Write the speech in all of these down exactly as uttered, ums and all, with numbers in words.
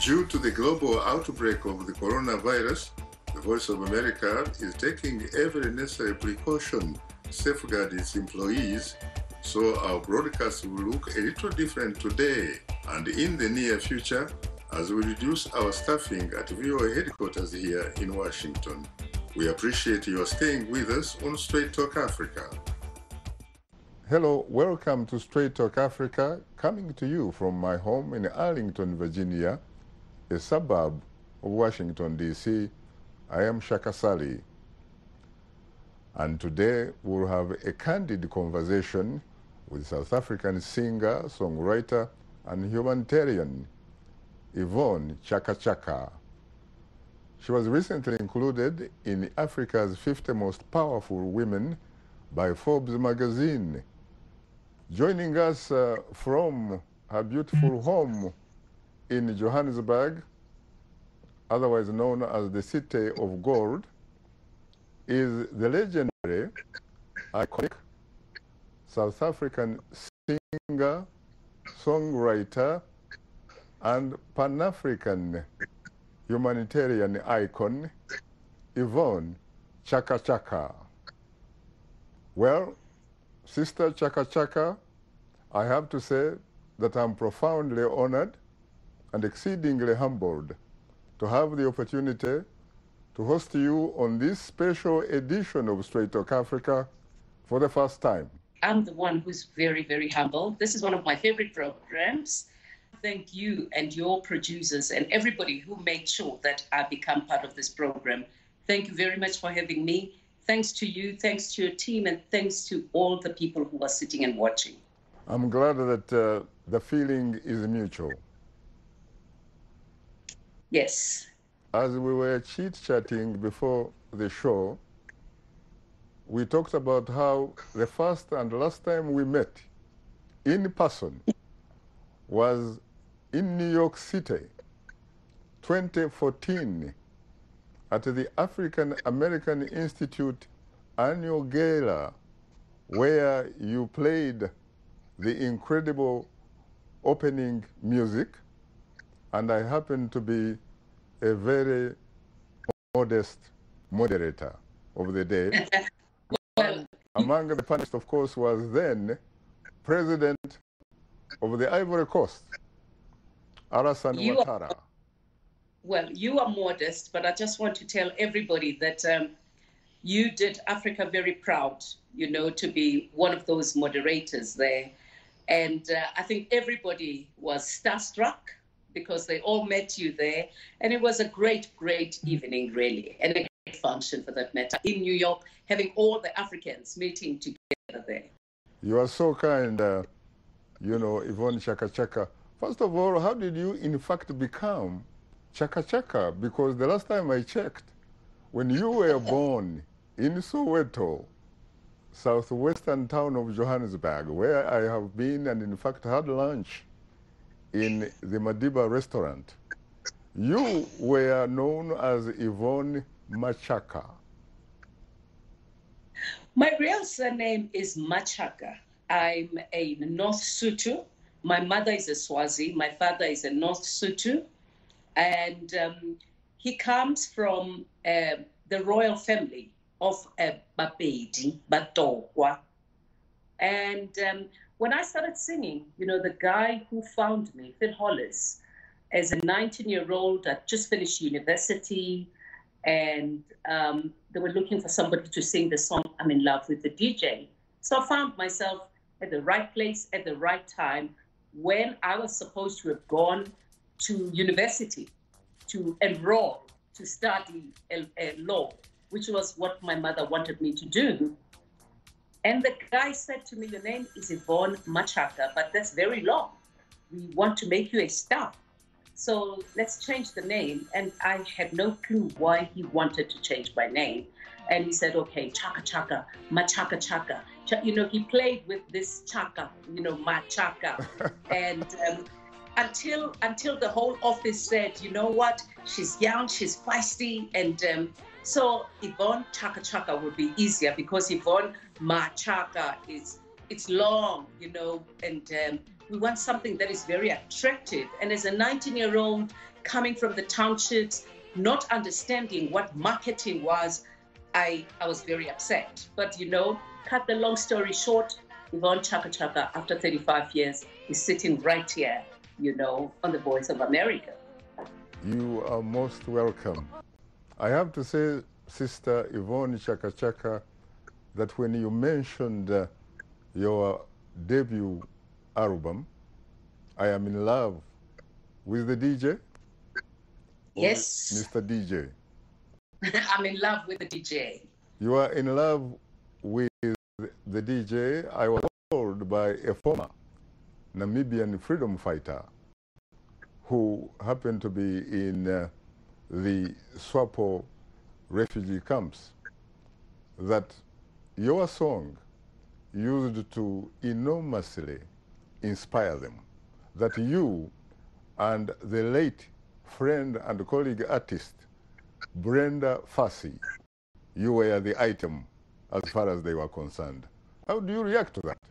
Due to the global outbreak of the coronavirus, the Voice of America is taking every necessary precaution to safeguard its employees, so our broadcast will look a little different today and in the near future as we reduce our staffing at V O A headquarters here in Washington. We appreciate your staying with us on Straight Talk Africa. Hello, welcome to Straight Talk Africa, coming to you from my home in Arlington, Virginia, a suburb of Washington, D C I am Shaka Sali. And today we'll have a candid conversation with South African singer, songwriter, and humanitarian Yvonne Chaka Chaka. She was recently included in Africa's fifty most powerful women by Forbes magazine. Joining us uh, from her beautiful home in Johannesburg, otherwise known as the City of Gold, is the legendary, iconic South African singer, songwriter, and Pan-African humanitarian icon, Yvonne Chaka Chaka. Well, Sister Chaka Chaka, I have to say that I'm profoundly honored and exceedingly humbled to have the opportunity to host you on this special edition of Straight Talk Africa for the first time. I'm the one who's very, very humble. This is one of my favorite programs. Thank you and your producers and everybody who made sure that I become part of this program. Thank you very much for having me. Thanks to you, thanks to your team, and thanks to all the people who are sitting and watching. I'm glad that uh, the feeling is mutual. Yes. As we were chit-chatting before the show, we talked about how the first and last time we met in person was in New York City, twenty fourteen, at the African American Institute annual gala, where you played the incredible opening music, and I happened to be a very modest moderator of the day. Well, among the panelists, of course, was then President of the Ivory Coast, Alassane You Ouattara. are, well, you are modest, but I just want to tell everybody that um, you did Africa very proud, you know, to be one of those moderators there. And uh, I think everybody was starstruck because they all met you there. And it was a great, great evening, really, and a great function for that matter, in New York, having all the Africans meeting together there. You are so kind, uh, you know, Yvonne Chaka Chaka. First of all, how did you, in fact, become Chaka Chaka? Because the last time I checked, when you were born in Soweto, southwestern town of Johannesburg, where I have been and in fact had lunch in the Madiba restaurant, you were known as Yvonne Machaka. My real surname is Machaka. I'm a North Sotho. My mother is a Swazi. My father is a North Sotho. And um, he comes from uh, the royal family of uh, Bapedi, Batokwa. And um, when I started singing, you know, the guy who found me, Phil Hollis, as a nineteen-year-old, I just finished university, and um, they were looking for somebody to sing the song, I'm in Love with the D J. So I found myself at the right place at the right time when I was supposed to have gone to university to enroll, to study uh, uh, law, which was what my mother wanted me to do. And the guy said to me, your name is Yvonne Machaka, but that's very long. We want to make you a star. So let's change the name. And I had no clue why he wanted to change my name. And he said, okay, Chaka Chaka, Machaka Chaka. Ch you know, he played with this Chaka, you know, Machaka. and um, until until the whole office said, you know what, she's young, she's feisty. And um, so Yvonne Chaka Chaka would be easier because Yvonne Machaka is, it's long, you know, and um, we want something that is very attractive. And as a nineteen-year-old coming from the townships, not understanding what marketing was, I, I was very upset. But, you know, cut the long story short, Yvonne Chaka Chaka, after thirty-five years, is sitting right here, you know, on the Voice of America. You are most welcome. I have to say, Sister Yvonne Chaka Chaka, that when you mentioned uh, your debut album, I Am in Love with the D J? Yes. Mister D J. I'm in love with the D J. You are in love with the D J. I was told by a former Namibian freedom fighter who happened to be in uh, the Swapo refugee camps that your song used to enormously inspire them, that you and the late friend and colleague artist Brenda Fassie, you were the item as far as they were concerned. How do you react to that?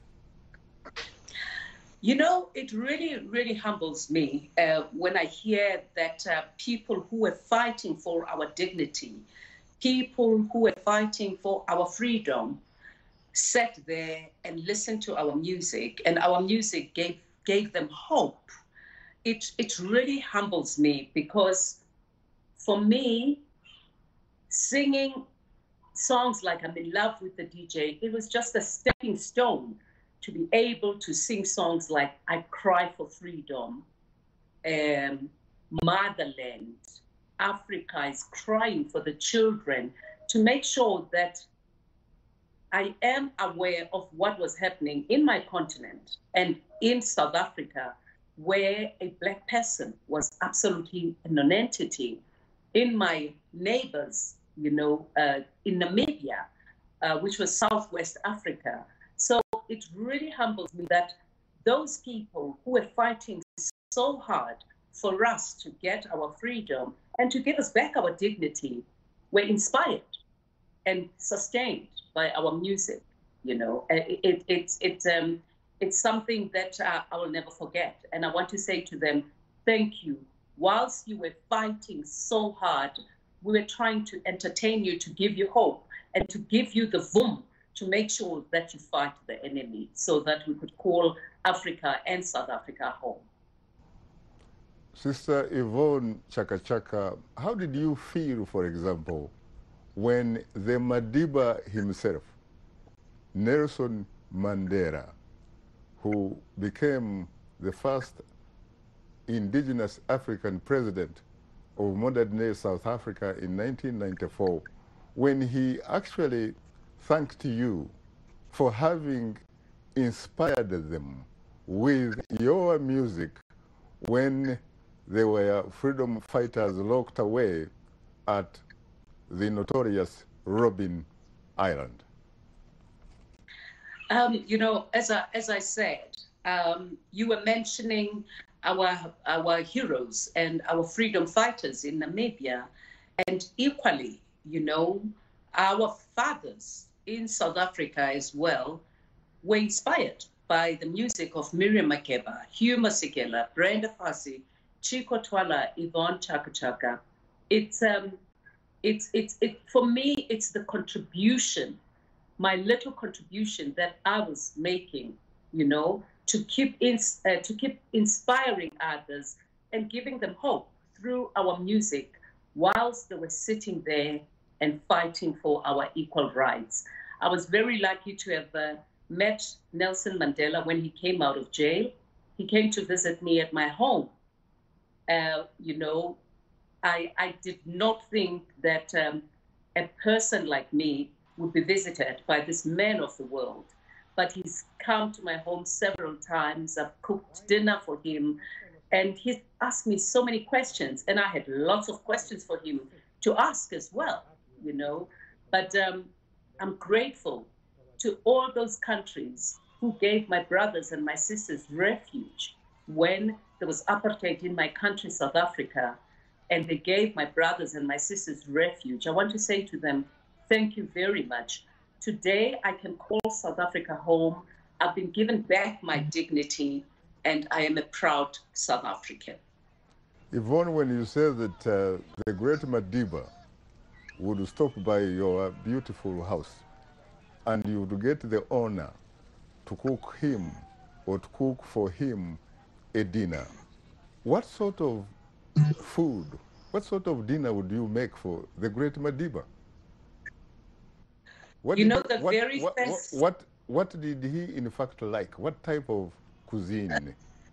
You know, it really, really humbles me uh, when I hear that uh, people who were fighting for our dignity, people who were fighting for our freedom, sat there and listened to our music, and our music gave gave them hope. It it really humbles me, because for me, singing songs like I'm in love with the D J, it was just a stepping stone to be able to sing songs like I Cry for Freedom, um, Motherland, Africa is crying for the children, to make sure that I am aware of what was happening in my continent and in South Africa, where a Black person was absolutely a non-entity. In my neighbors, you know, uh, in Namibia, uh, which was Southwest Africa. So it really humbles me that those people who were fighting so hard for us to get our freedom and to give us back our dignity were inspired and sustained by our music. You know, it, it, it, it, um, it's something that uh, I will never forget. And I want to say to them, thank you. Whilst you were fighting so hard, we were trying to entertain you, to give you hope, and to give you the voom to make sure that you fight the enemy, so that we could call Africa and South Africa home. Sister Yvonne Chaka Chaka, how did you feel, for example, when the Madiba himself, Nelson Mandela, who became the first indigenous African president of modern-day South Africa in nineteen ninety-four, when he actually thanked you for having inspired them with your music when they were freedom fighters locked away at the notorious Robben Island? Um, you know, as I, as I said, um, you were mentioning our, our heroes and our freedom fighters in Namibia, and equally, you know, our fathers in South Africa as well were inspired by the music of Miriam Makeba, Hugh Masekela, Brenda Fassie, Chicco Twala, Yvonne Chaka Chaka. It's, um, it's, it's, it, for me, it's the contribution, my little contribution that I was making, you know, to keep, in, uh, to keep inspiring others and giving them hope through our music whilst they were sitting there and fighting for our equal rights. I was very lucky to have uh, met Nelson Mandela when he came out of jail. He came to visit me at my home. Uh, you know, I, I did not think that um, a person like me would be visited by this man of the world. But he's come to my home several times. I've cooked dinner for him, and he's asked me so many questions, and I had lots of questions for him to ask as well, you know. But um, I'm grateful to all those countries who gave my brothers and my sisters refuge when there was apartheid in my country, South Africa, and they gave my brothers and my sisters refuge. I want to say to them, thank you very much. Today, I can call South Africa home. I've been given back my dignity, and I am a proud South African. Yvonne, when you say that uh, the great Madiba would stop by your beautiful house and you would get the honor to cook him or to cook for him a dinner, what sort of food, what sort of dinner would you make for the great Madiba? What You did know, you, the what, very what, what, first, what, what did he in fact like? What type of cuisine?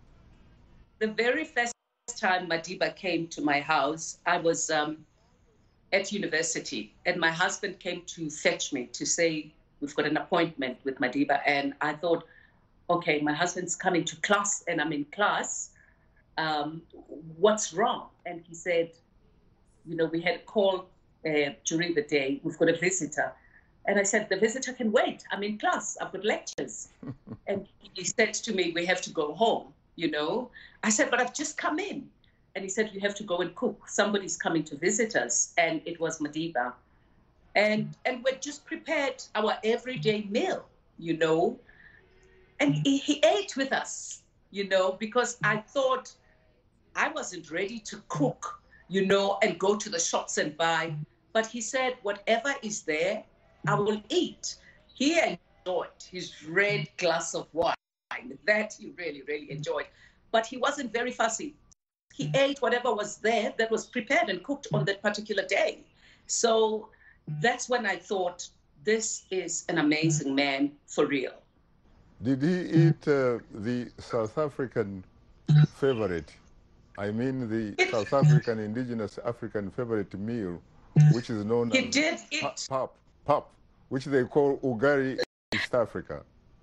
the very first time Madiba came to my house, I was um, at university, and my husband came to fetch me to say, we've got an appointment with Madiba. And I thought, okay, my husband's coming to class and I'm in class. Um, what's wrong? And he said, you know, we had a call uh, during the day. We've got a visitor. And I said, the visitor can wait. I'm in class. I've got lectures. And he said to me, we have to go home, you know. I said, but I've just come in. And he said, you have to go and cook. Somebody's coming to visit us. And it was Madiba. And, and we'd just prepared our everyday meal, you know. And he, he ate with us, you know, because I thought I wasn't ready to cook, you know, and go to the shops and buy. But he said, whatever is there, I will eat. He enjoyed his red glass of wine. That he really, really enjoyed. But he wasn't very fussy. He ate whatever was there that was prepared and cooked on that particular day. So that's when I thought, this is an amazing man for real. Did he eat uh, the South African favorite? I mean the It, South African, indigenous African favorite meal, which is known he as did eat. pap, pap, which they call ugari in East Africa.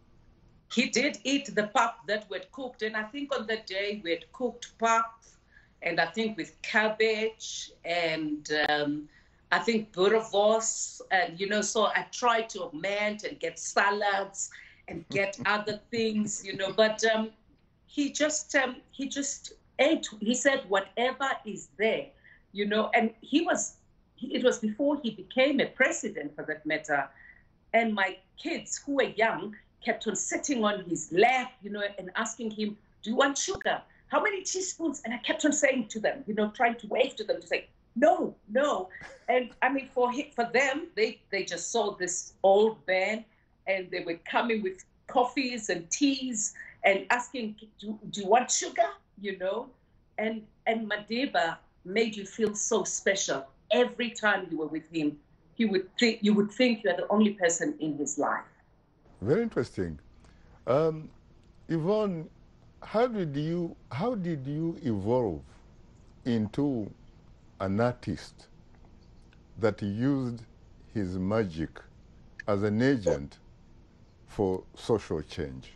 He did eat the pap that we had cooked. And I think on that day we had cooked pap, and I think with cabbage and um, I think boerewors. And, you know, so I tried to augment and get salads and get other things, you know, but um, he just, um, he just ate. He said, whatever is there, you know, and he was, it was before he became a president, for that matter. And my kids who were young kept on sitting on his lap, you know, and asking him, do you want sugar? How many teaspoons? And I kept on saying to them, you know, trying to wave to them to say, no, no. And I mean, for him, for them, they, they just saw this old man, and they were coming with coffees and teas and asking, do, do you want sugar? You know, and, and Madiba made you feel so special. Every time you were with him, he would think, you would think you're the only person in his life. Very interesting. Um, Yvonne, how did you how did you evolve into an artist that used his magic as an agent for social change?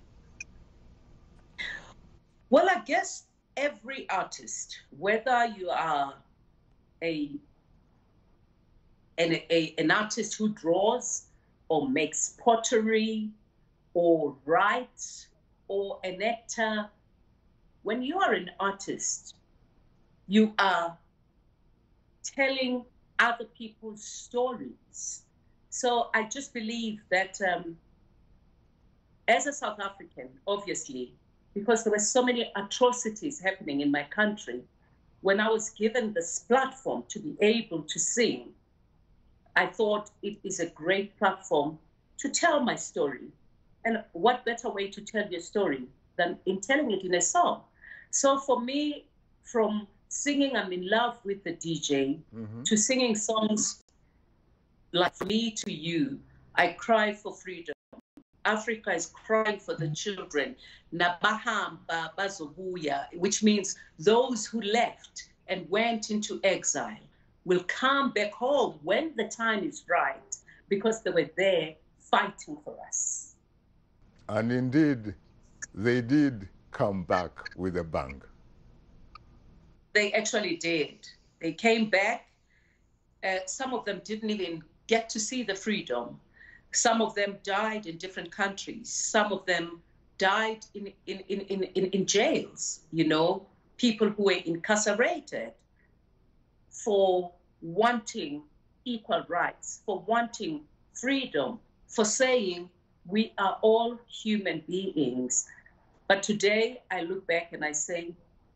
Well, I guess every artist, whether you are a an, a, an artist who draws or makes pottery or writes or an actor, when you are an artist, you are telling other people's stories. So I just believe that um, as a South African, obviously, because there were so many atrocities happening in my country, when I was given this platform to be able to sing, I thought it is a great platform to tell my story. And what better way to tell your story than in telling it in a song? So for me, from singing I'm in love with the D J, mm-hmm. to singing songs like Me to You, I Cry for Freedom, Africa is crying for the children, Nabahamba Bazobuya, which means those who left and went into exile will come back home when the time is right, because they were there fighting for us. And indeed, they did come back with a bang. They actually did. They came back. Uh, some of them didn't even get to see the freedom. Some of them died in different countries. Some of them died in, in, in, in, in jails, you know, people who were incarcerated for wanting equal rights, for wanting freedom, for saying we are all human beings. But today I look back and I say,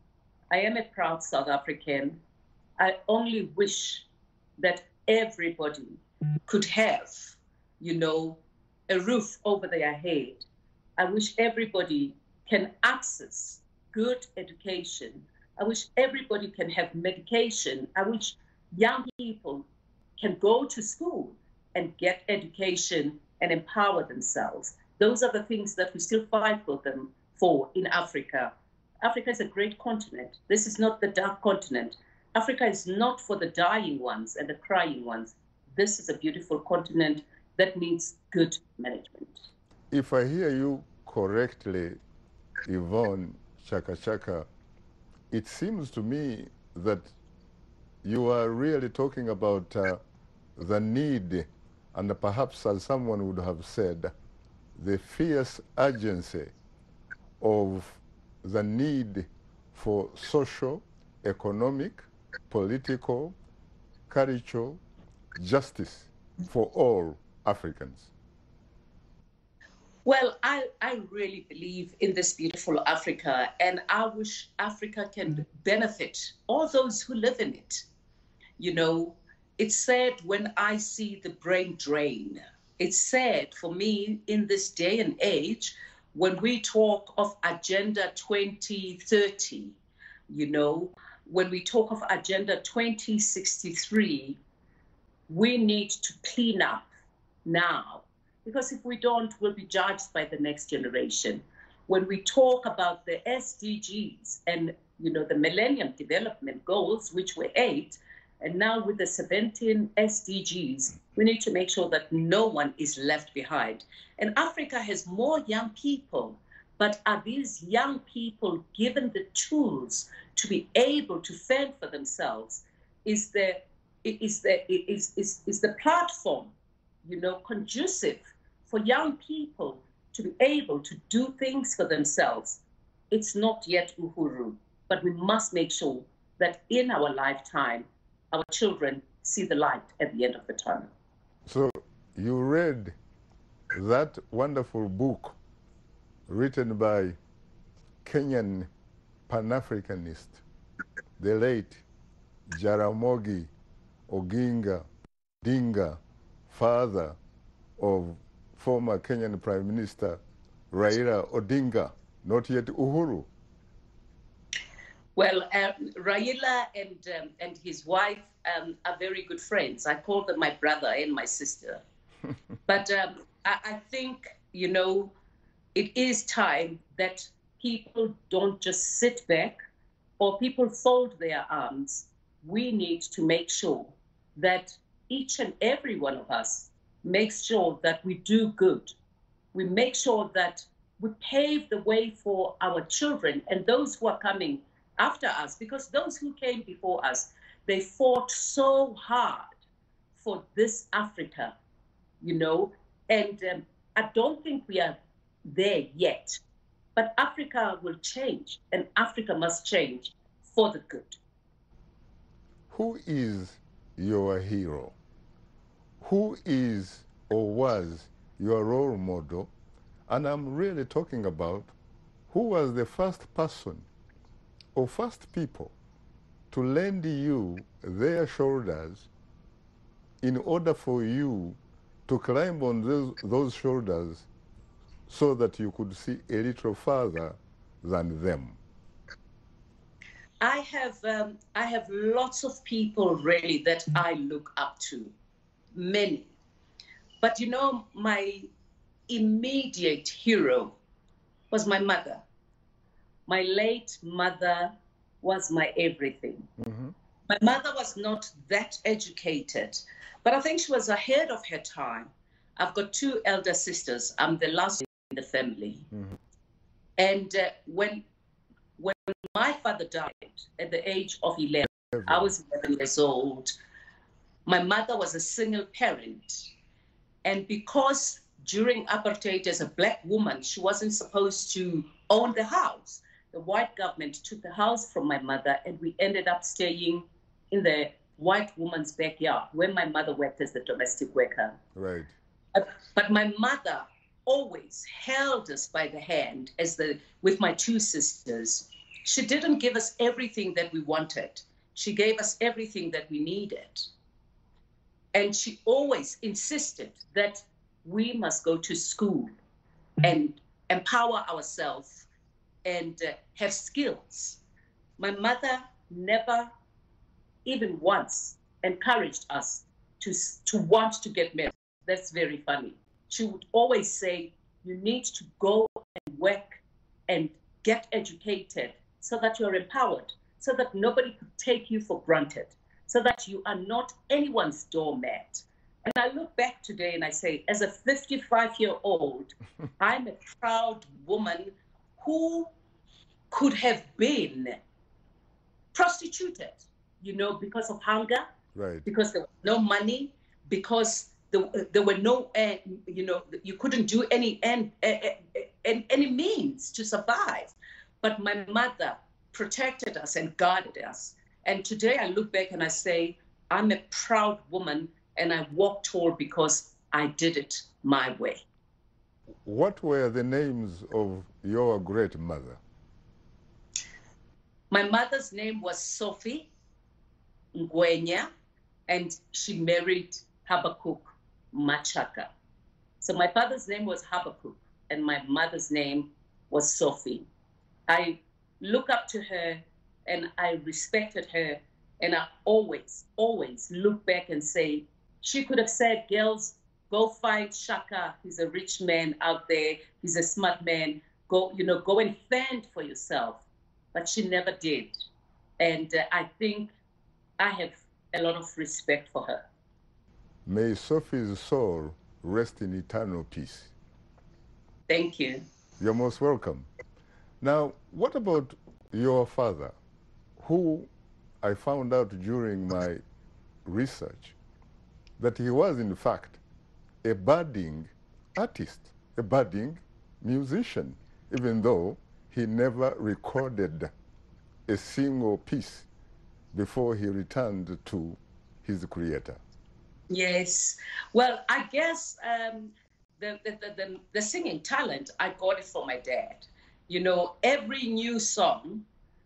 I am a proud South African. I only wish that everybody could have, you know, a roof over their head. I wish everybody can access good education. I wish everybody can have medication. I wish young people can go to school and get education and empower themselves. Those are the things that we still fight for them for in Africa. Africa is a great continent. This is not the dark continent. Africa is not for the dying ones and the crying ones. This is a beautiful continent that needs good management. If I hear you correctly, Yvonne Chaka Chaka, it seems to me that you are really talking about uh, the need, and perhaps as someone would have said, the fierce urgency of the need for social, economic, political, cultural justice for all Africans. Well, I, I really believe in this beautiful Africa, and I wish Africa can benefit all those who live in it. You know, it's sad when I see the brain drain. It's sad for me in this day and age when we talk of Agenda twenty thirty, you know, when we talk of Agenda twenty sixty-three, we need to clean up now. Because if we don't, we'll be judged by the next generation. When we talk about the S D Gs and, you know, the Millennium Development Goals, which were eight, and now with the seventeen S D Gs, we need to make sure that no one is left behind. And Africa has more young people, but are these young people given the tools to be able to fend for themselves? Is the, is the, is, is, is the platform, you know, conducive for young people to be able to do things for themselves? It's not yet Uhuru, but we must make sure that in our lifetime, our children see the light at the end of the tunnel. So you read that wonderful book written by Kenyan Pan-Africanist, the late Jaramogi Oginga Odinga, father of former Kenyan Prime Minister Raila Odinga, not yet Uhuru. Well, um, Raila and, um, and his wife um, are very good friends. I call them my brother and my sister. But um, I, I think, you know, it is time that people don't just sit back or people fold their arms. We need to make sure that each and every one of us makes sure that we do good. We make sure that we pave the way for our children and those who are coming after us, because those who came before us, they fought so hard for this Africa, you know, and um, I don't think we are there yet, but Africa will change, and Africa must change for the good. Who is your hero? Who is or was your role model? And I'm really talking about who was the first person or first people to lend you their shoulders in order for you to climb on those, those shoulders so that you could see a little further than them? I have, um, I have lots of people really that I look up to, many. But you know, my immediate hero was my mother. My late mother was my everything. Mm-hmm. My mother was not that educated, but I think she was ahead of her time. I've got two elder sisters. I'm the last in the family. Mm-hmm. And uh, when, when my father died at the age of eleven, I was eleven years old. My mother was a single parent. And because during apartheid, as a black woman, she wasn't supposed to own the house, the white government took the house from my mother, and we ended up staying in the white woman's backyard where my mother worked as the domestic worker. Right. Uh, but my mother always held us by the hand as the with my two sisters, She didn't give us everything that we wanted. She gave us everything that we needed. And she always insisted that we must go to school and empower ourselves and uh, have skills. My mother never even once encouraged us to, to want to get married. That's very funny. She would always say, you need to go and work and get educated so that you're empowered, so that nobody could take you for granted, so that you are not anyone's doormat. And I look back today and I say, as a fifty-five-year-old, I'm a proud woman who could have been prostituted, you know, because of hunger, right? Because there was no money, because there, there were no, uh, you know, you couldn't do any, and uh, uh, any means to survive. But my mother protected us and guarded us. And today I look back and I say, I'm a proud woman and I walk tall because I did it my way. What were the names of your great mother? My mother's name was Sophie Ngwenya, and she married Habakkuk Machaka. So my father's name was Habakkuk, and my mother's name was Sophie. I look up to her, and I respected her, and I always, always look back and say, she could have said, girls, go find Shaka. He's a rich man out there. He's a smart man. Go, you know, go and fend for yourself. But she never did. And uh, I think I have a lot of respect for her. May Sophie's soul rest in eternal peace. Thank you. You're most welcome. Now, what about your father, who I found out during my research that he was, in fact, a budding artist, a budding musician, even though he never recorded a single piece before he returned to his creator? Yes. Well, I guess um, the, the, the, the singing talent, I got it from my dad. You know, every new song,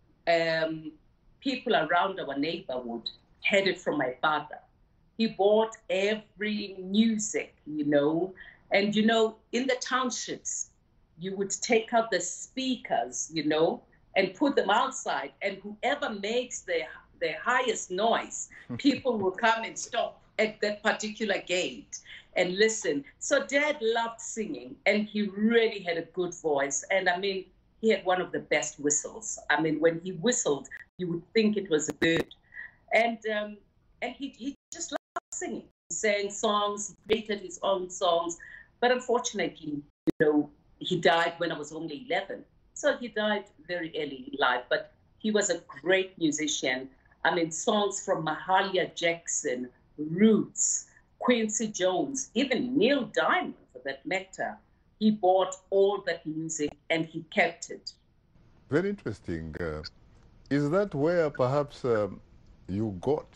um, people around our neighborhood had it from my father. He bought every music, you know, and, you know, in the townships, you would take out the speakers, you know, and put them outside, and whoever makes the, the highest noise, people will come and stop at that particular gate and listen. So Dad loved singing, and he really had a good voice. And I mean, he had one of the best whistles. I mean, when he whistled, you would think it was a bird. And um, and he, he just loved singing. He sang songs, he created his own songs. But unfortunately, you know, he died when I was only eleven. So he died very early in life, but he was a great musician. I mean, songs from Mahalia Jackson, Roots, Quincy Jones, even Neil Diamond for that matter. He bought all that music and he kept it. Very interesting. Uh, is that where perhaps um, you got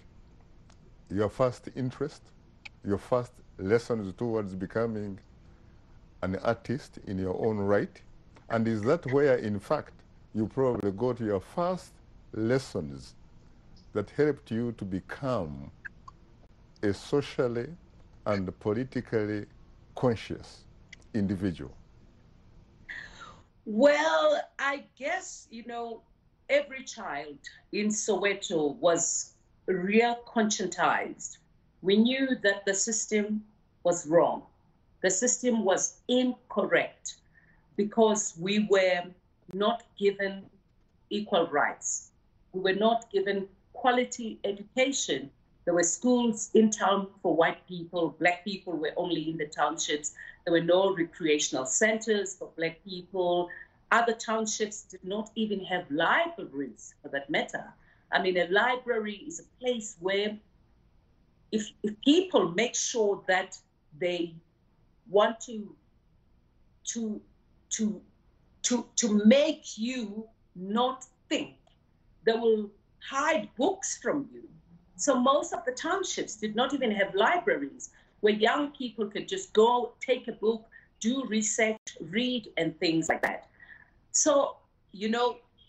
your first interest, your first lessons towards becoming an artist in your own right? And is that where, in fact, you probably got your first lessons that helped you to become a socially and politically conscious individual? Well, I guess, you know, every child in Soweto was real conscientized. We knew that the system was wrong. The system was incorrect because we were not given equal rights. We were not given quality education. There were schools in town for white people. Black people were only in the townships. There were no recreational centers for Black people. Other townships did not even have libraries, for that matter. I mean, a library is a place where if, if people make sure that they want to, to, to, to, to make you not think, they will hide books from you. So most of the townships did not even have libraries where young people could just go, take a book, do research, read, and things like that. So, you know, I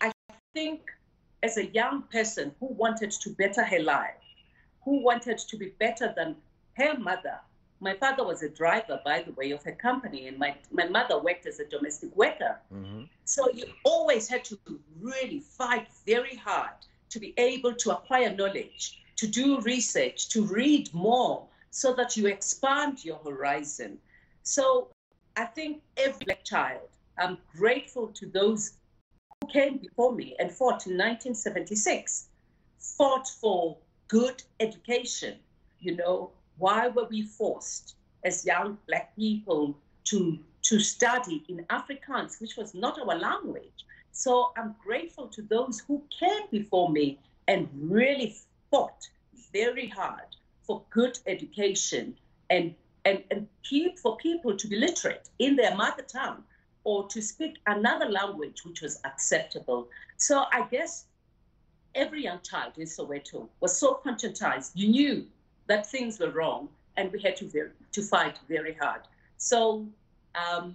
think as a young person who wanted to better her life, who wanted to be better than her mother. My father was a driver, by the way, of a company, and my, my mother worked as a domestic worker. Mm-hmm. So you always had to really fight very hard to be able to acquire knowledge, to do research, to read more, so that you expand your horizon. So I think every black child, I'm grateful to those who came before me and fought in nineteen seventy-six, fought for good education. You know, why were we forced as young black people to, to study in Afrikaans, which was not our language? So I'm grateful to those who came before me and really fought very hard for good education and, and, and keep for people to be literate in their mother tongue or to speak another language which was acceptable. So I guess every young child in Soweto was so conscientized. You knew that things were wrong, and we had to very, to fight very hard. So um,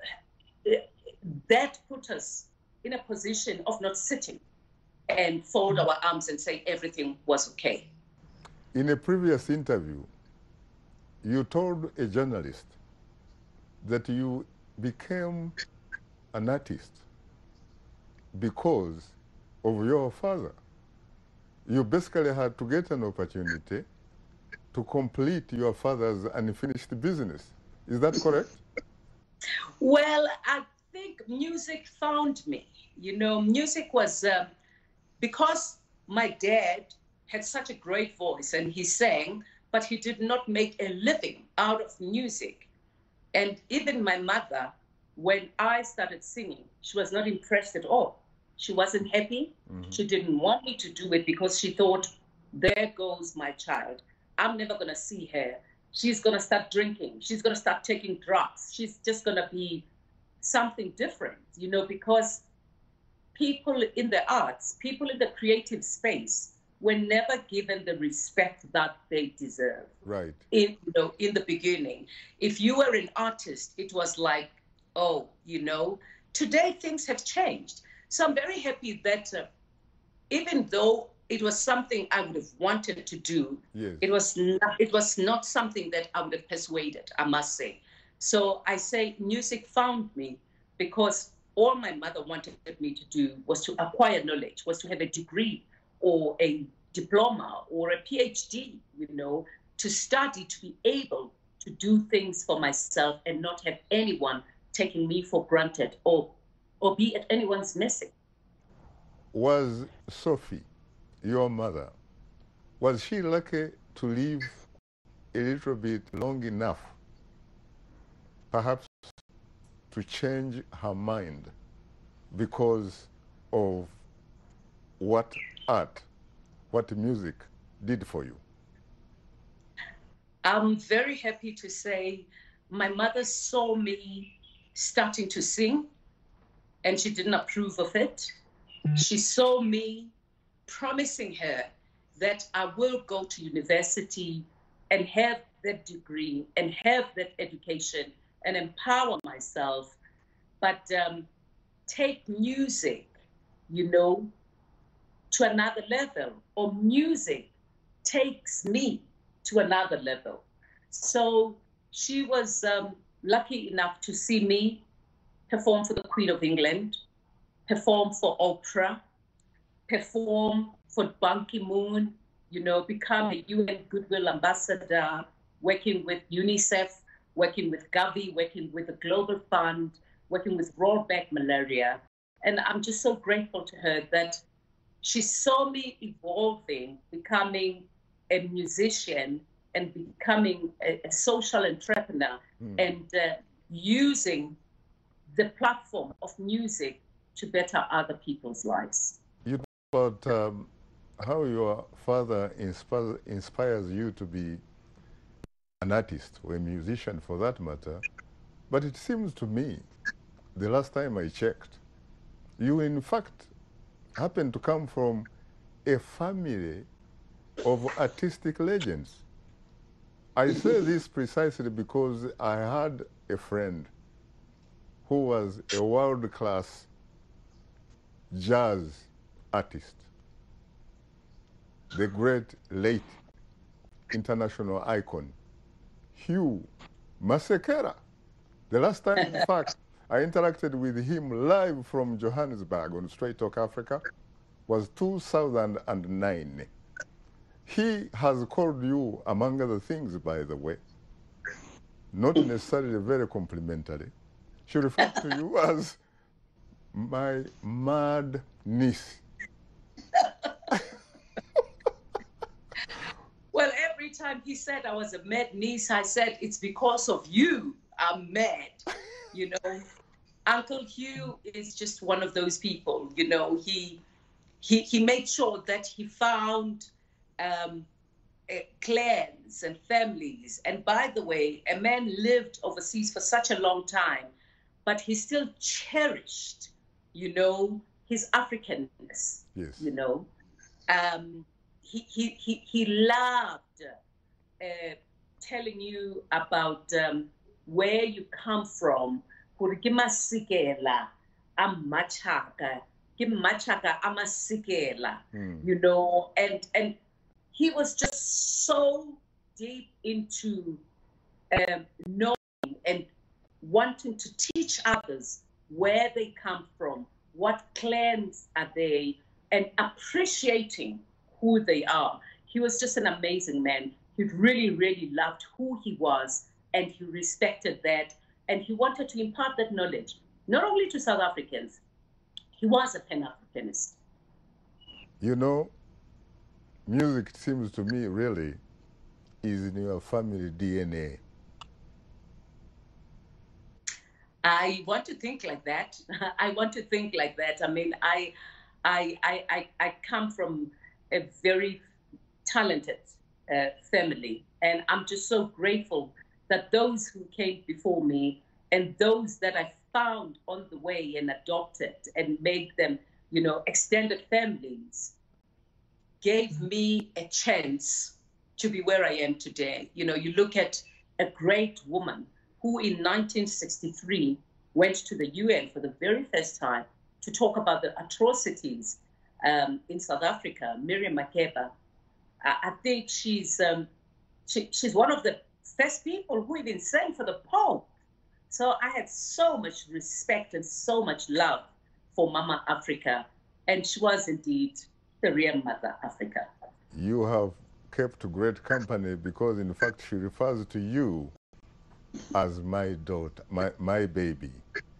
that put us in a position of not sitting and fold our arms and say everything was okay. In a previous interview, you told a journalist that you became an artist because of your father. You basically had to get an opportunity to complete your father's unfinished business. Is that correct? Well, I think music found me. You know, music was, uh, because my dad had such a great voice and he sang, but he did not make a living out of music. And even my mother, when I started singing, she was not impressed at all. She wasn't happy. Mm-hmm. She didn't want me to do it because she thought, there goes my child. I'm never going to see her. She's going to start drinking. She's going to start taking drugs. She's just going to be something different, you know, because people in the arts, people in the creative space were never given the respect that they deserve. Right. In, you know, in the beginning. If you were an artist, it was like, oh, you know, today things have changed. So I'm very happy that uh, even though it was something I would have wanted to do, yes, it was not, it was not something that I would have persuaded, I must say. So I say music found me because all my mother wanted me to do was to acquire knowledge, was to have a degree or a diploma or a PhD, you know, to study, to be able to do things for myself and not have anyone taking me for granted or, or be at anyone's mercy. Was Sophie, your mother, was she lucky to live a little bit long enough, perhaps to change her mind because of what art, what music did for you? I'm very happy to say my mother saw me starting to sing and she didn't approve of it. She saw me promising her that I will go to university and have that degree and have that education and empower myself, but um, take music, you know, to another level, or music takes me to another level. So she was um, lucky enough to see me perform for the Queen of England, perform for Oprah, perform for Ban Ki-moon, you know, become a U N Goodwill Ambassador, working with UNICEF, working with Gavi, working with the Global Fund, working with Rollback Malaria. And I'm just so grateful to her that she saw me evolving, becoming a musician and becoming a, a social entrepreneur mm. and uh, using the platform of music to better other people's lives. You talk about um, how your father inspires, inspires you to be an artist or a musician for that matter, but it seems to me, the last time I checked, you in fact happen to come from a family of artistic legends. I say this precisely because I had a friend who was a world-class jazz artist, the great late international icon, Hugh Masekela. The last time, in fact, I interacted with him live from Johannesburg on Straight Talk Africa was two thousand nine. He has called you, among other things, by the way, not necessarily very complimentary. She referred to you as my mad niece. Well, every time he said I was a mad niece, I said, it's because of you I'm mad. You know, Uncle Hugh is just one of those people, you know, he he, he made sure that he found um, uh, clans and families. And by the way, a man lived overseas for such a long time, but he still cherished, you know, his Africanness, yes. you know. Um, he, he, he, he loved uh, telling you about um, where you come from. Mm. You know, and and he was just so deep into um, knowing and wanting to teach others where they come from, what clans are they, and appreciating who they are. He was just an amazing man. He really, really loved who he was, and he respected that, and he wanted to impart that knowledge, not only to South Africans. He was a Pan-Africanist. You know, music seems to me really is in your family D N A. I want to think like that. I want to think like that. I mean, I, I, I, I, I come from a very talented uh, family, and I'm just so grateful that those who came before me and those that I found on the way and adopted and made them, you know, extended families, gave me a chance to be where I am today. You know, you look at a great woman who in nineteen sixty-three went to the U N for the very first time to talk about the atrocities um, in South Africa, Miriam Makeba. I, I think she's, um, she, she's one of the first people who even sang for the Pope. So I had so much respect and so much love for Mama Africa. And she was indeed the real Mother Africa. You have kept great company because, in fact, she refers to you as my daughter, my, my baby.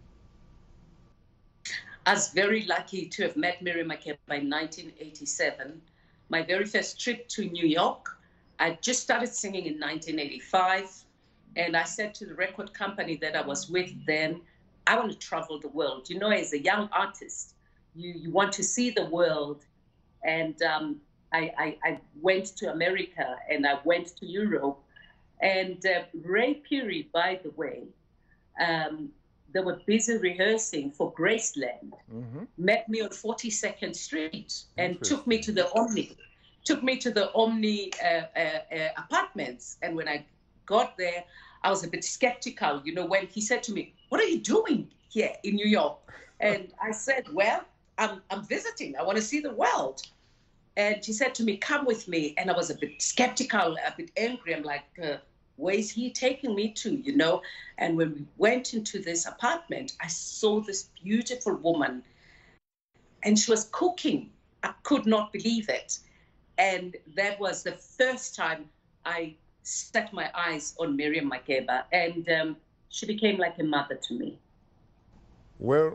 I was very lucky to have met Miriam Makeba in nineteen eighty-seven. My very first trip to New York, I just started singing in nineteen eighty-five. And I said to the record company that I was with then, I want to travel the world. You know, as a young artist, you, you want to see the world. And um, I, I, I went to America and I went to Europe. And uh, Ray Peary, by the way, um, they were busy rehearsing for Graceland, mm-hmm. met me on forty-second Street and took me to the Omni, took me to the Omni uh, uh, uh, apartments. And when I got there, I was a bit skeptical, you know, when he said to me, "What are you doing here in New York?" And I said, "Well, I'm, I'm visiting. I want to see the world." And she said to me, "Come with me." And I was a bit skeptical, a bit angry. I'm like, uh, where is he taking me to, you know? And when we went into this apartment, I saw this beautiful woman and she was cooking. I could not believe it. And that was the first time I set my eyes on Miriam Makeba, and um, she became like a mother to me. Well,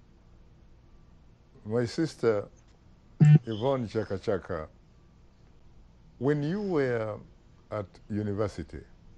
my sister, Yvonne Chaka Chaka, when you were at university,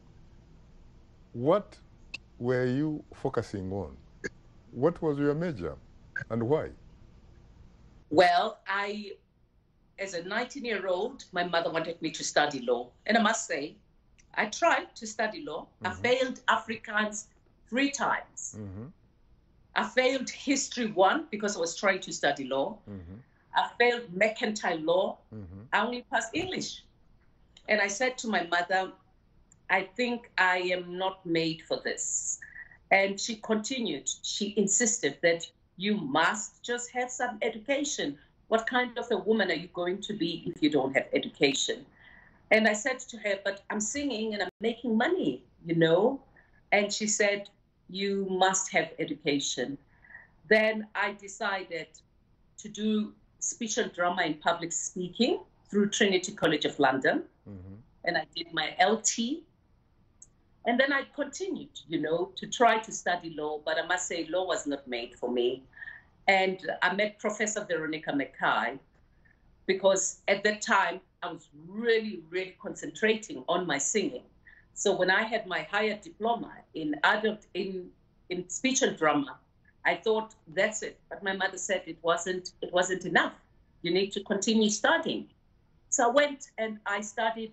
what were you focusing on? What was your major and why? Well, I, as a nineteen-year-old, my mother wanted me to study law. And I must say, I tried to study law. Mm-hmm. I failed Afrikaans three times. Mm-hmm. I failed history one because I was trying to study law. Mm-hmm. I failed mercantile law. Mm-hmm. I only passed English. And I said to my mother, I think I am not made for this. And she continued. She insisted that you must just have some education. what kind of a woman are you going to be if you don't have education? And I said to her, but I'm singing and I'm making money, you know? And she said, you must have education. Then I decided to do speech and drama in public speaking through Trinity College of London. Mm-hmm. And I did my L T. And then I continued, you know, to try to study law, but I must say law was not made for me. And I met Professor Veronica Mackay because at that time I was really, really concentrating on my singing. So when I had my higher diploma in adult, in, in speech and drama, I thought that's it. But my mother said it wasn't, it wasn't enough. You need to continue studying. So I went and I studied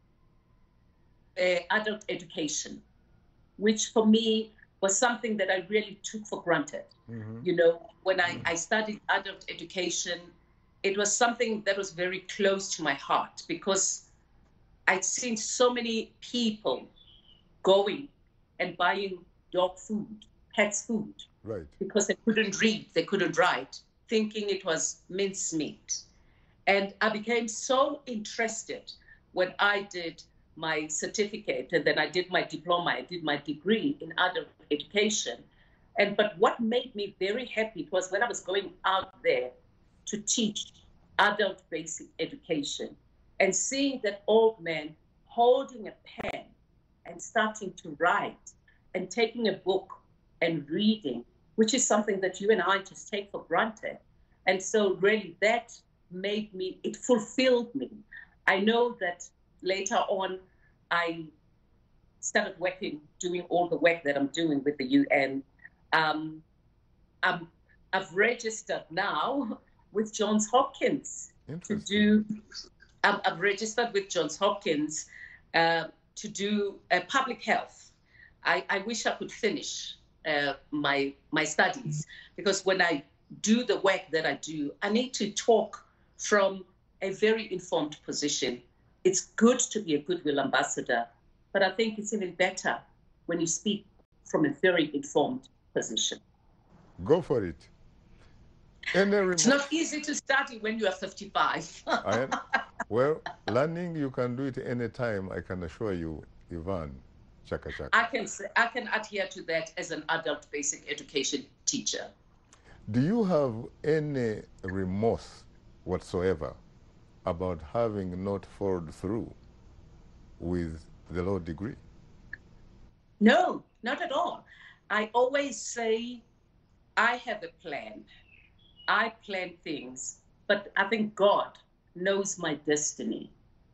uh, adult education, which for me was something that I really took for granted. Mm-hmm. You know, when I, I studied adult education, it was something that was very close to my heart because I'd seen so many people going and buying dog food, pets food, right? Because they couldn't read, they couldn't write, thinking it was mincemeat. And I became so interested when I did my certificate and then I did my diploma, I did my degree in adult education. And but what made me very happy was when I was going out there to teach adult basic education and seeing that old man holding a pen and starting to write and taking a book and reading, which is something that you and I just take for granted. And so really that made me, it fulfilled me. I know that later on, I started working, doing all the work that I'm doing with the U N. Um, I'm, I've registered now with Johns Hopkins to do, um, I've registered with Johns Hopkins uh, to do uh, public health. I, I wish I could finish uh, my, my studies because when I do the work that I do, I need to talk from a very informed position. It's good to be a goodwill ambassador, but I think it's even better when you speak from a very informed position. Go for it. It's not easy to study when you are fifty-five. I, well, learning, you can do it anytime, I can assure you, Yvonne. Chaka chaka. I can, say, I can adhere to that as an adult basic education teacher. Do you have any remorse whatsoever about having not followed through with the law degree? No, not at all. I always say I have a plan. I plan things, but I think God knows my destiny.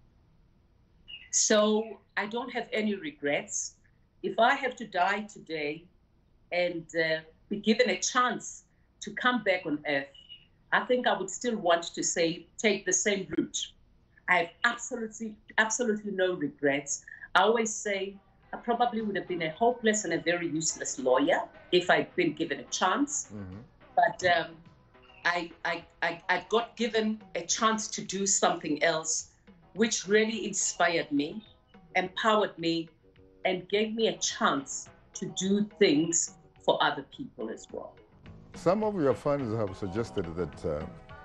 So I don't have any regrets. If I have to die today and uh, be given a chance to come back on earth, I think I would still want to say, take the same route. I have absolutely, absolutely no regrets. I always say I probably would have been a hopeless and a very useless lawyer if I'd been given a chance. Mm-hmm. But um, I, I, I, I got given a chance to do something else, which really inspired me, empowered me, and gave me a chance to do things for other people as well. Some of your fans have suggested that uh,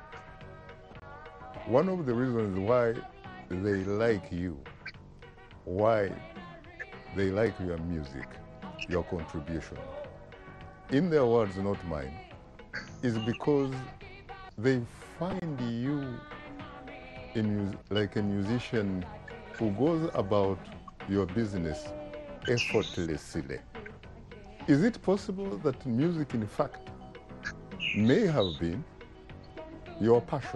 one of the reasons why they like you, why they like your music, your contribution, in their words, not mine, is because they find you a like a musician who goes about your business effortlessly. Is it possible that music, in fact, may have been your passion?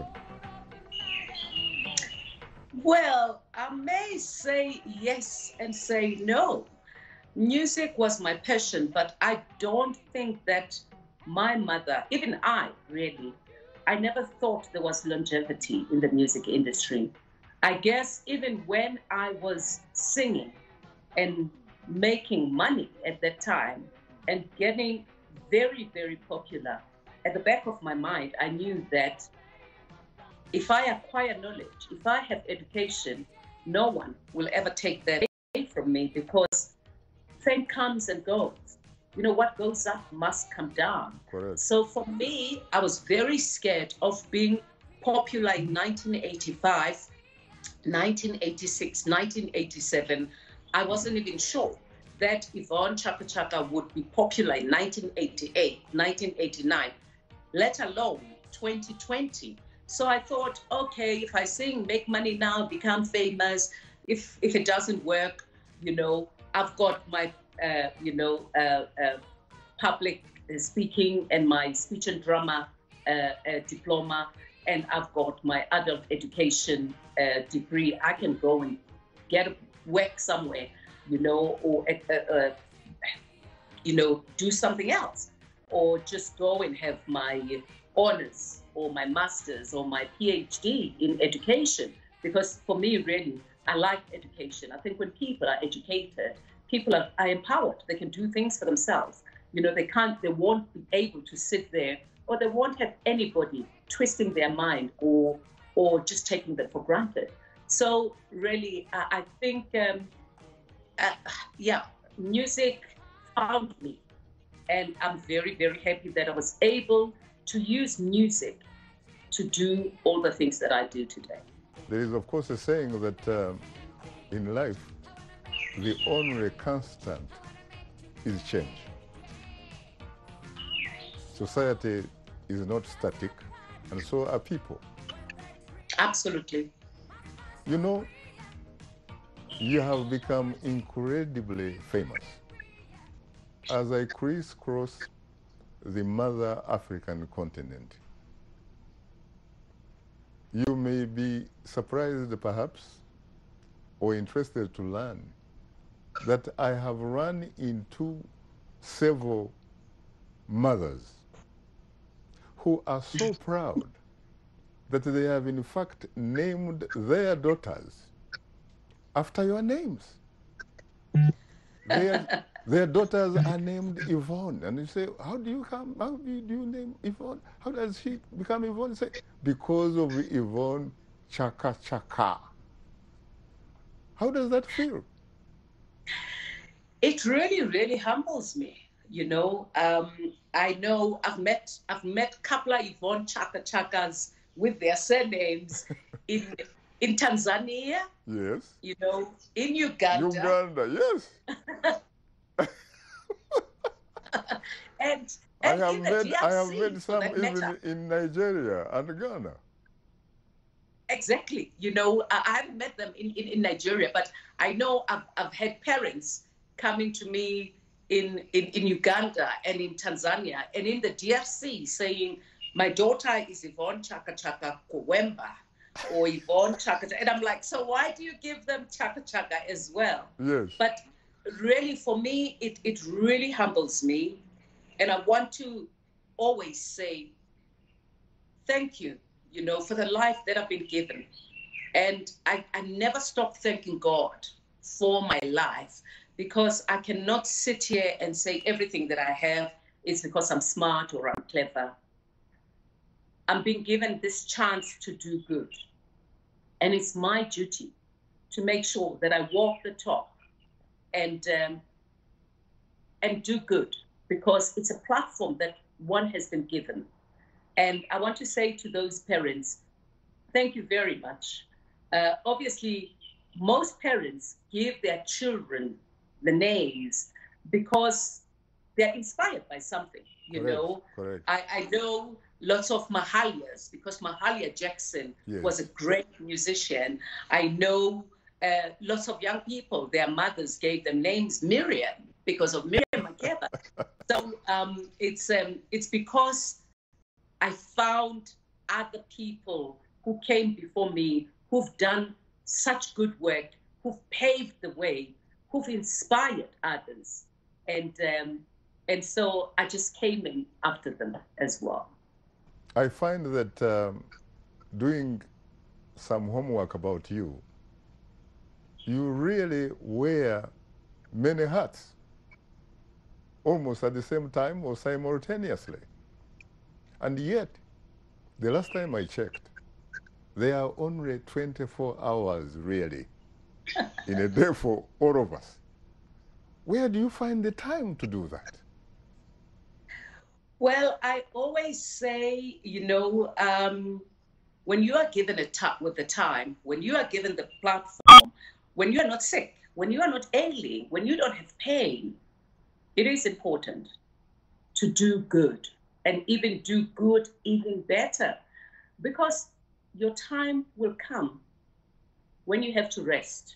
Well, I may say yes and say no. Music was my passion, but I don't think that my mother, even I really, I never thought there was longevity in the music industry. I guess even when I was singing and making money at that time and getting very, very popular, at the back of my mind, I knew that if I acquire knowledge, if I have education, no one will ever take that away from me because fame comes and goes. You know, what goes up must come down. Correct. So for me, I was very scared of being popular in nineteen eighty-five, nineteen eighty-six, nineteen eighty-seven. I wasn't even sure that Yvonne Chaka Chaka would be popular in nineteen eighty-eight, nineteen eighty-nine, let alone twenty twenty. So I thought, okay, if I sing, make money now, become famous, if if it doesn't work, you know, I've got my, uh, you know, uh, uh, public speaking and my speech and drama uh, uh, diploma, and I've got my adult education uh, degree. I can go and get work somewhere, you know, or uh, uh, you know, do something else, or just go and have my honors or my master's or my PhD in education. Because for me, really, I like education. I think when people are educated, people are, are empowered. They can do things for themselves. You know, they can't, they won't be able to sit there, or they won't have anybody twisting their mind or or just taking them for granted. So really, I, I think, um, uh, yeah, music found me. And I'm very, very happy that I was able to use music to do all the things that I do today. There is, of course, a saying that um, in life, the only constant is change. Society is not static, and so are people. Absolutely. You know, you have become incredibly famous. As I crisscross the mother African continent, you may be surprised, perhaps, or interested to learn that I have run into several mothers who are so proud that they have in fact named their daughters after your names. Their, their daughters are named Yvonne. And you say, how do you come, how do you, do you name Yvonne? How does she become Yvonne? You say, because of Yvonne Chaka Chaka. How does that feel? It really, really humbles me. You know, um, I know I've met I've met a couple of Yvonne Chaka Chakas with their surnames in in Tanzania. Yes. You know, in Uganda. Uganda, yes. and, I and have in the met D R C, I have met some that even matter. in Nigeria and Ghana. Exactly. You know, I, I haven't met them in, in, in Nigeria, but I know I've, I've had parents coming to me in, in, in Uganda and in Tanzania and in the D R C saying, my daughter is Yvonne Chaka Chaka Kowemba or Yvonne Chaka Chaka. And I'm like, so why do you give them Chaka Chaka as well? Yes. But really, for me, it, it really humbles me. And I want to always say, thank you, you know, for the life that I've been given. And I, I never stop thanking God for my life, because I cannot sit here and say everything that I have is because I'm smart or I'm clever. I'm being given this chance to do good. And it's my duty to make sure that I walk the talk and, um, and do good, because it's a platform that one has been given. And I want to say to those parents, thank you very much. Uh, obviously, most parents give their children the names because they're inspired by something, you Correct, know. correct. I, I know lots of Mahalias, because Mahalia Jackson Yes. was a great musician. I know uh, lots of young people, their mothers gave them names Miriam because of Miriam Makeba. So um, it's, um, it's because I found other people who came before me, who've done such good work, who've paved the way, who've inspired others. And, um, and so I just came in after them as well. I find that um, doing some homework about you, you really wear many hats, almost at the same time or simultaneously. And yet, the last time I checked, there are only twenty-four hours really in a day for all of us. Where do you find the time to do that? Well, I always say, you know, um, when you are given a t- with the time, when you are given the platform, when you are not sick, when you are not ailing, when you don't have pain, it is important to do good and even do good even better, because your time will come when you have to rest.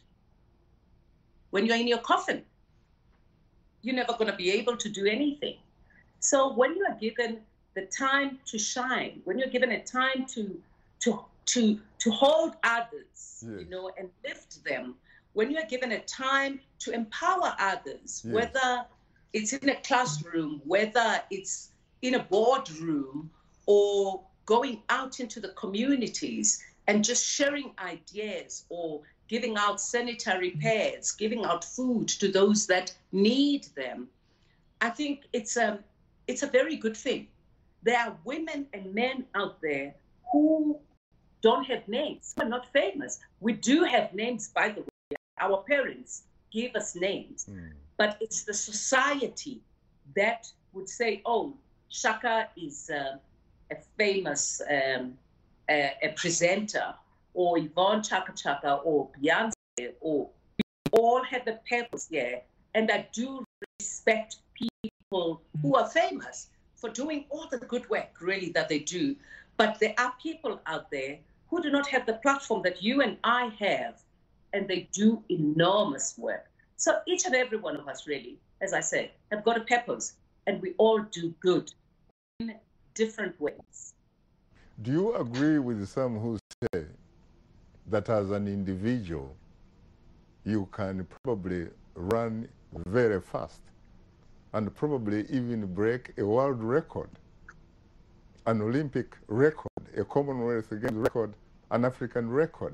When you're in your coffin, you're never going to be able to do anything. So when you are given the time to shine, when you're given a time to to to to hold others, yes. you know, and lift them, when you are given a time to empower others, yes. whether it's in a classroom, whether it's in a boardroom, or going out into the communities and just sharing ideas, or giving out sanitary pads, giving out food to those that need them, I think it's a, it's a very good thing. There are women and men out there who don't have names, who are not famous. We do have names, by the way. Our parents give us names, mm. but it's the society that would say, oh, Shaka is uh, a famous um, a, a presenter, or Yvonne Chaka Chaka, or Beyonce, or we all have the purpose here. And I do respect people who are famous for doing all the good work, really, that they do. But there are people out there who do not have the platform that you and I have, and they do enormous work. So each and every one of us, really, as I said, have got a purpose, and we all do good in different ways. Do you agree with some who say that as an individual, you can probably run very fast and probably even break a world record, an Olympic record, a Commonwealth Games record, an African record,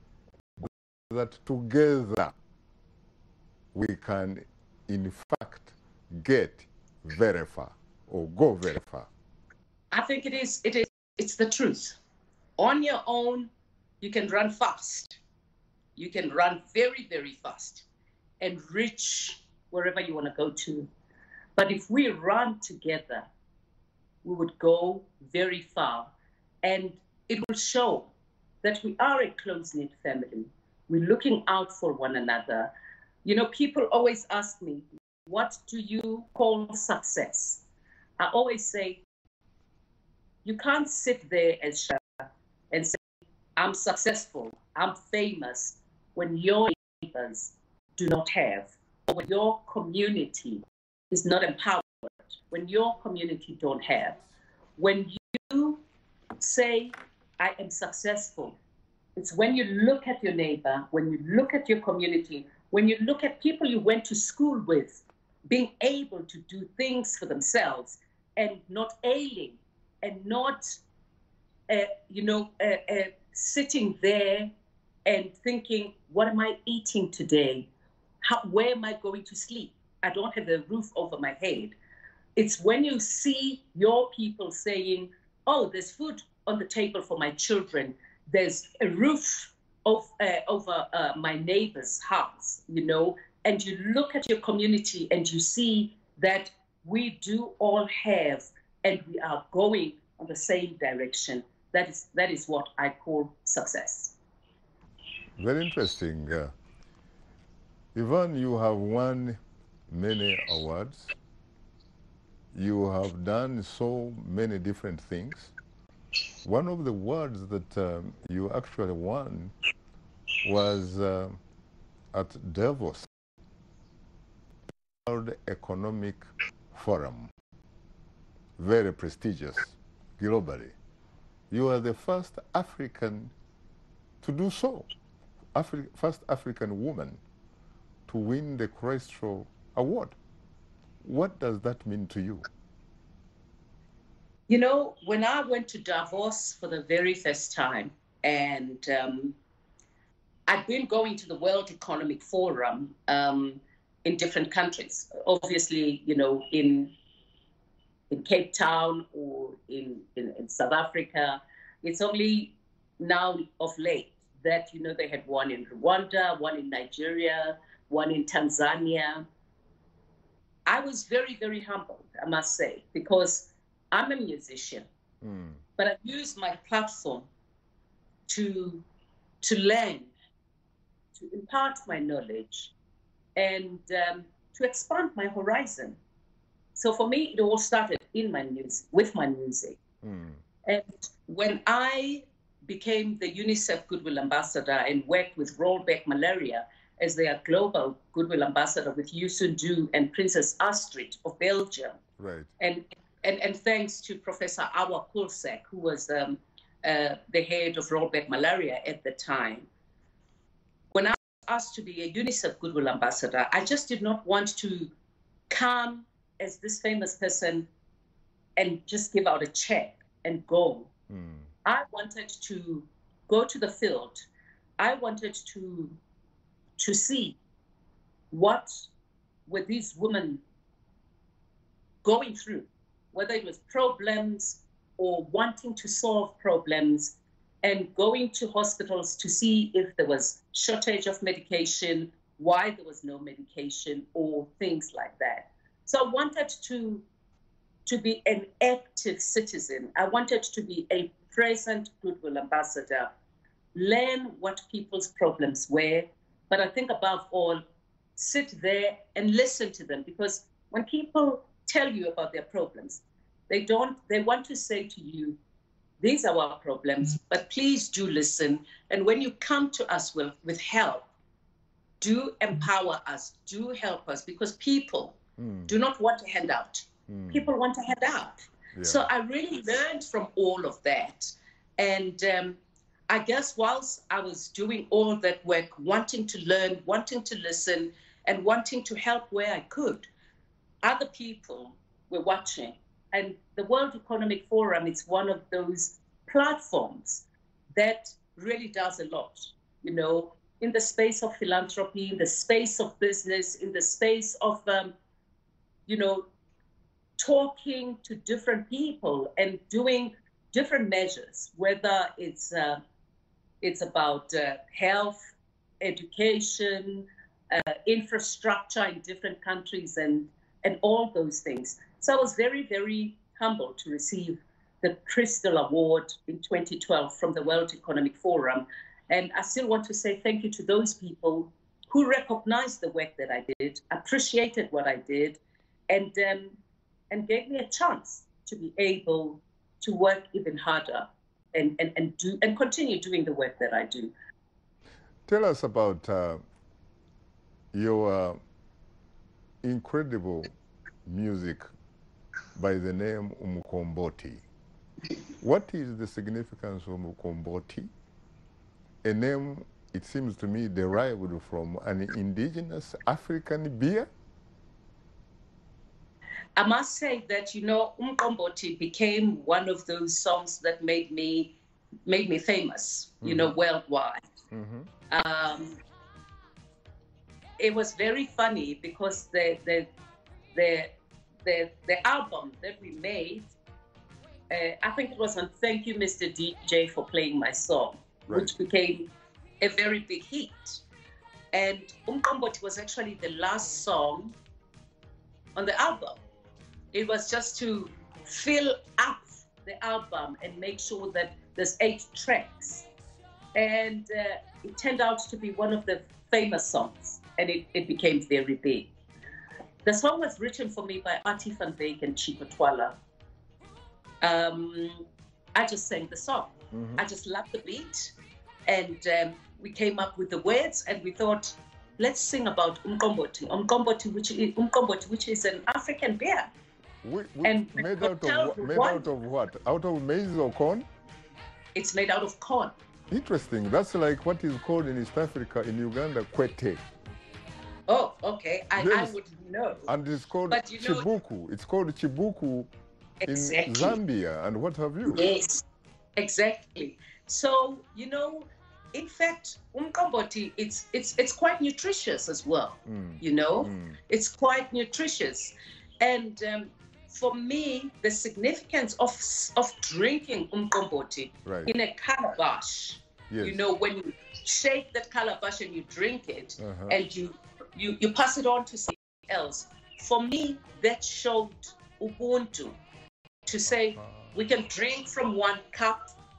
that together we can, in fact, get very far or go very far? I think it is, it is, it's the truth. On your own, you can run fast. You can run very, very fast and reach wherever you want to go to. But if we run together, we would go very far. And it will show that we are a close-knit family. We're looking out for one another. You know, people always ask me, what do you call success? I always say, you can't sit there as Shaka and say, I'm successful, I'm famous, when your neighbors do not have, or when your community is not empowered, when your community don't have. When you say, I am successful, it's when you look at your neighbor, when you look at your community, when you look at people you went to school with, being able to do things for themselves and not ailing and not, uh, you know, uh, uh, sitting there and thinking, what am I eating today? How, where am I going to sleep? I don't have a roof over my head. It's when you see your people saying, oh, there's food on the table for my children. There's a roof of, uh, over uh, my neighbor's house, you know, and you look at your community and you see that we do all have, and we are going on the same direction. That is, that is what I call success. Very interesting. Uh, Yvonne, you have won many awards. You have done so many different things. One of the awards that um, you actually won was uh, at Davos, World Economic Forum, very prestigious globally. You are the first African to do so, Afri first African woman to win the Chrysler Award. What does that mean to you? You know, when I went to Davos for the very first time, and um, I'd been going to the World Economic Forum um, in different countries, obviously, you know, in in Cape Town or in, in, in South Africa. It's only now of late that, you know, they had one in Rwanda, one in Nigeria, one in Tanzania. I was very, very humbled, I must say, because I'm a musician, mm. but I use my platform to, to learn, to impart my knowledge, and um, to expand my horizon. So for me, it all started in my music, with my music. Mm. And when I became the UNICEF Goodwill Ambassador and worked with Rollback Malaria as their global Goodwill Ambassador with Youssou N'Dour and Princess Astrid of Belgium. Right. And, and, and thanks to Professor Awa Kulsek, who was um, uh, the head of Rollback Malaria at the time. When I was asked to be a UNICEF Goodwill Ambassador, I just did not want to come as this famous person and just give out a check and go. Mm. I wanted to go to the field. I wanted to, to see what were these women going through, whether it was problems or wanting to solve problems, and going to hospitals to see if there was shortage of medication, why there was no medication, or things like that. So I wanted to, to be an active citizen. I wanted to be a present Goodwill Ambassador, learn what people's problems were, but I think above all, sit there and listen to them, because when people tell you about their problems, they don't, they want to say to you, these are our problems, but please do listen. And when you come to us with, with help, do empower us, do help us, because people mm. do not want a handout. Mm. People want a handout. Yeah. So I really learned from all of that. And um, I guess whilst I was doing all that work, wanting to learn, wanting to listen, and wanting to help where I could, other people were watching. And the World Economic Forum is one of those platforms that really does a lot, you know, in the space of philanthropy, in the space of business, in the space of, um, you know, talking to different people and doing different measures, whether it's, uh, it's about uh, health, education, uh, infrastructure in different countries, and, and all those things. So I was very, very humbled to receive the Crystal Award in twenty twelve from the World Economic Forum. And I still want to say thank you to those people who recognized the work that I did, appreciated what I did, and, um, and gave me a chance to be able to work even harder and, and, and, do, and continue doing the work that I do. Tell us about uh, your uh, incredible music by the name Umkomboti. What is the significance of Umkomboti? A name, it seems to me, derived from an indigenous African beer? I must say that, you know, Umkomboti became one of those songs that made me, made me famous, mm-hmm. you know, worldwide. Mm-hmm. Um, it was very funny because the, the, the, The, the album that we made, uh, I think it was on Thank You, Mister D J, for Playing My Song, right. which became a very big hit. And Umkomboti was actually the last song on the album. It was just to fill up the album and make sure that there's eight tracks. And uh, it turned out to be one of the famous songs, and it, it became very big. The song was written for me by Artie van Wyk and Chico Twala. Um, I just sang the song. Mm-hmm. I just loved the beat. And um, we came up with the words, and we thought, let's sing about Umkomboti. Umkomboti, which is, Umkomboti, which is an African beer. We, we and made, out of, made out of what? Out of maize or corn? It's made out of corn. Interesting. That's like what is called in East Africa, in Uganda, kwete. Oh, okay. I, yes. I wouldn't know. And it's called but, chibuku. Know, it's called chibuku exactly. in Zambia and what have you. Yes, exactly. So, you know, in fact, Umkomboti, it's it's it's quite nutritious as well. Mm. You know, mm. it's quite nutritious. And um, for me, the significance of of drinking Umkomboti right. in a calabash, yes. you know, when you shake that calabash and you drink it, uh-huh. and you You, you pass it on to somebody else. For me, that showed Ubuntu, to say we can drink from one cup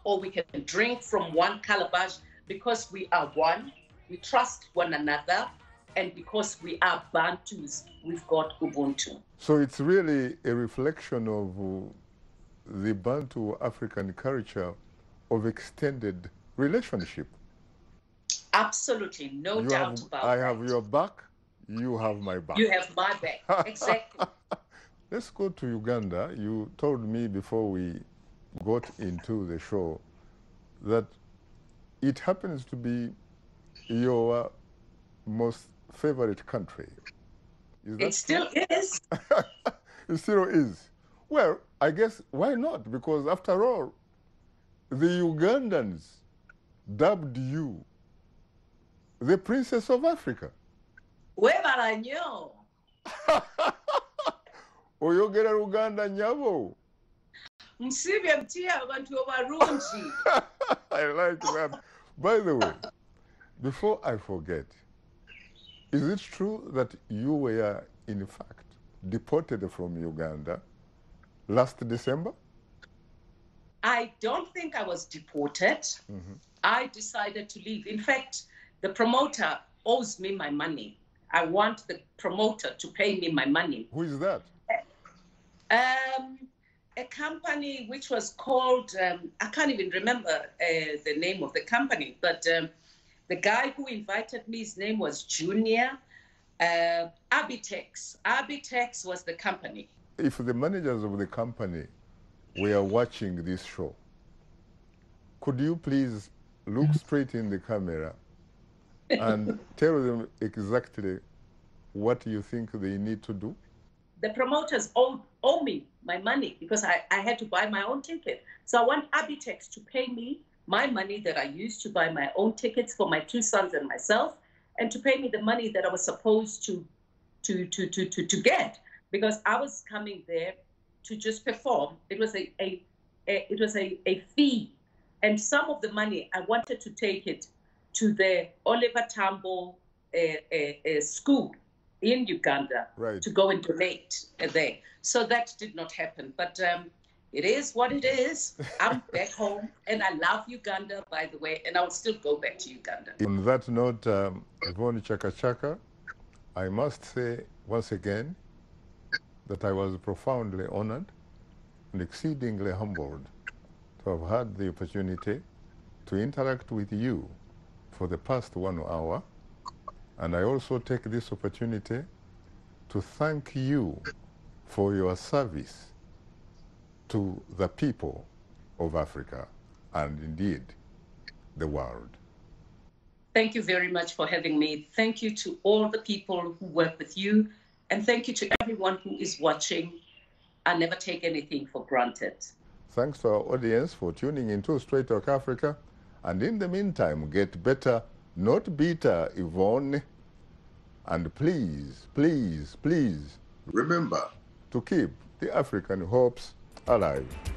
or we can drink from one calabash because we are one, we trust one another, and because we are Bantus, we've got Ubuntu. So it's really a reflection of uh, the Bantu African culture of extended relationship. Absolutely, no you doubt have, about I that. have your back, you have my back. You have my back, exactly. Let's go to Uganda. You told me before we got into the show that it happens to be your most favorite country. Is that It still true? is. It still is. Well, I guess why not? Because after all, the Ugandans dubbed you the Princess of Africa. Webala nnyo. Oyogera Uganda nyabo. Musibye mutya abantu abalungi. I like that. By the way, before I forget, is it true that you were, in fact, deported from Uganda last December? I don't think I was deported. Mm-hmm. I decided to leave. In fact, the promoter owes me my money. I want the promoter to pay me my money. Who is that? Um, a company which was called, um, I can't even remember uh, the name of the company, but um, the guy who invited me, his name was Junior. Uh, Abitex. Abitex was the company. If the managers of the company were watching this show, could you please look straight in the camera and tell them exactly what you think they need to do? The promoters owe, owe me my money because I, I had to buy my own ticket. So I want Abitex to pay me my money that I used to buy my own tickets for my two sons and myself, and to pay me the money that I was supposed to, to, to, to, to, to get, because I was coming there to just perform. It was a, a, a it was a, a fee, and some of the money I wanted to take it to the Oliver Tambo uh, uh, uh, school in Uganda, right, to go and donate uh, there. So that did not happen, but um, it is what it is. I'm back home, and I love Uganda, by the way, and I will still go back to Uganda. On that note, um, Yvonne Chaka Chaka, I must say once again that I was profoundly honored and exceedingly humbled to have had the opportunity to interact with you for the past one hour. And I also take this opportunity to thank you for your service to the people of Africa and indeed the world. Thank you very much for having me. Thank you to all the people who work with you, and thank you to everyone who is watching. I never take anything for granted. Thanks to our audience for tuning into Straight Talk Africa. And in the meantime, get better, not bitter, Yvonne. And please, please, please remember to keep the African hopes alive.